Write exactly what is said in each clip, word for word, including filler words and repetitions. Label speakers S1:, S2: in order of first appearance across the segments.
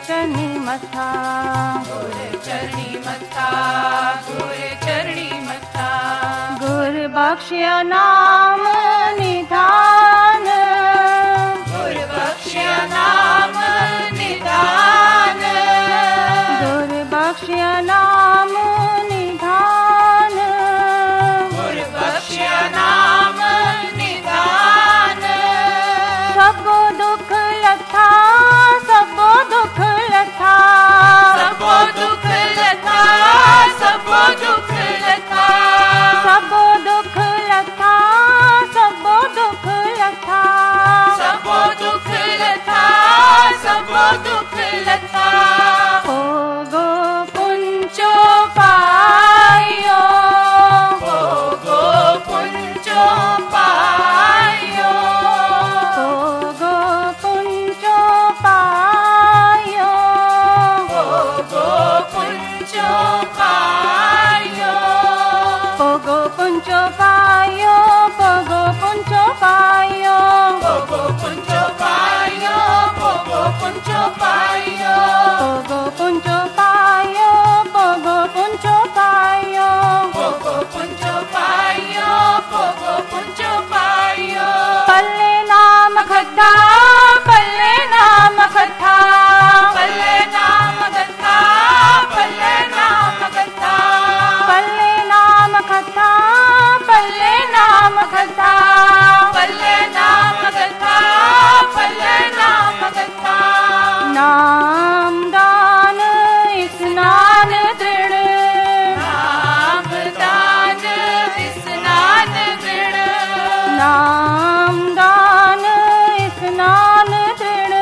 S1: चरणी मथा
S2: गुर चरणी मथा गुर चरणी मथा
S1: गुर बख्शिया नाम निधान
S2: गुर बख्शिया नाम निधान
S1: गुर बख्शिया नाम निधान
S2: गुर बख्शिया नाम निधान
S1: सबो दुख लथा सबो दुख लथा
S2: सबो दुख लथा सबो दुख लथा
S1: सबो दुख लथा सबो दुख लथा
S2: सबो दुख लथा सबो दुख लथा
S1: ओ गो पुंचो पायो
S2: ओ गो पुंचो पायो
S1: ओ गो पुंचो पायो
S2: ओ गो पुंचो पायो
S1: पोगो पुंचो पायो पोगो पुंचो पायो
S2: पोगो पुंचो पायो पोगो पुंचो पायो
S1: पोगो पुंचो पायो पोगो पुंचो पायो
S2: पोगो पुंचो पायो पोगो पुंचो पायो
S1: पल्ले नाम खट्टा पल्ले नाम खट्टा
S2: पल्ले नाम गथा पल्ले नाम गथा
S1: पल्ले नाम खट्टा पल्ले नाम खट्टा
S2: पल्ले नाम गथा पल्ले नाम गथा
S1: नाम दान स्नान दृढ़
S2: नाम दान स्नान दृढ़
S1: नाम दान स्नान दृढ़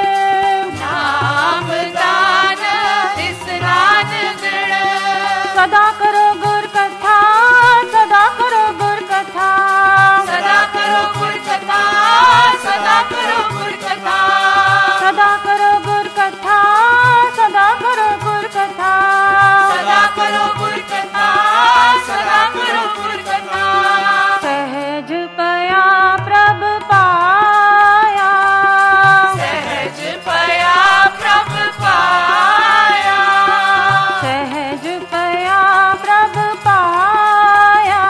S2: नाम दान स्नान दृढ़
S1: सदा करो गुर कथा सदा करो गुर कथा
S2: सदा करो गुर कथा सदा करो गुर कथा
S1: सदा करो गुर कथा सदा करो गुर कथा
S2: सदा करो गुर कथा सदा करो गुर कथा
S1: सहज पया प्रभ पाया
S2: सहज पया प्रभ पाया
S1: सहज पया प्रभ पाया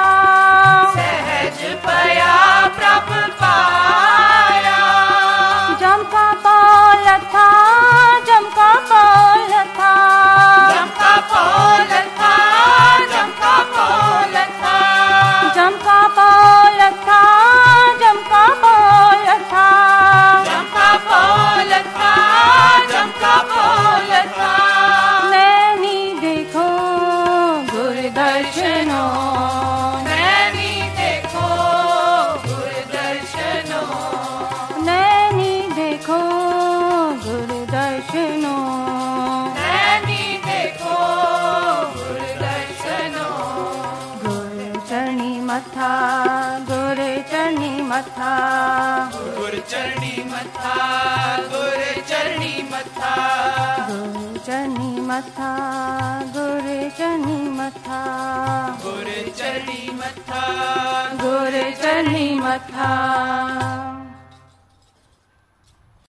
S2: सहज पया प्रभ पाया
S1: जमका पौल था जमका पौल था
S2: जमका पौल था जमका पौल था
S1: जमका पौल था जमका पौल था
S2: जमका पौल था जमका पौल था
S1: नैनी देखो गुर दर्शनो
S2: नैनी देखो गुर दर्शनो
S1: नैनी देखो गुर दर्शनो
S2: नैनी देखो गुर दर्शनो
S1: गुर चरणी मथा गुर चरणी मथा
S2: गुर चरणी मथा गुर चरणी मथा
S1: गुर चरणी मथा गुर चरणी मथा
S2: गुर चरणी मथा
S1: गुर चरणी मथा